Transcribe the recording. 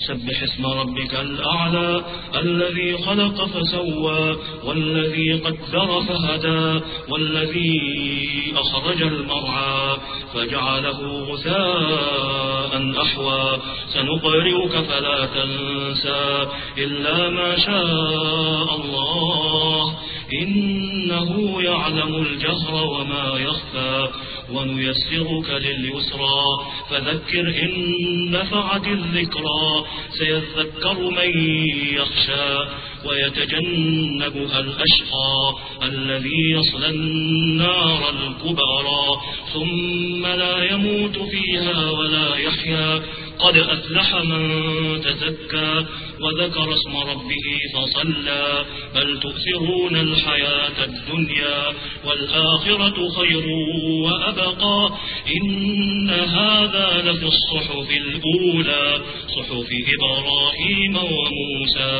سبح اسم ربك الأعلى الذي خلق فسوى والذي قدر فهدى والذي أخرج المرعى فجعله غثاء أحوى سنقرئك فلا تنسى إلا ما شاء الله إنه يعلم الجهر وما يخفى ونيسرك لليسرى فذكر إن نفعت الذكرى سيذكر من يخشى ويتجنبها الأشقى الذي يصلى النار الكبرى ثم لا يموت فيها ولا يحيا قد أفلح من تزكى وذكر اسم ربه فصلى بل تؤثرون الحياة الدنيا والآخرة خير وأبقى إن هذا لفي الصحف الأولى صحف إبراهيم وموسى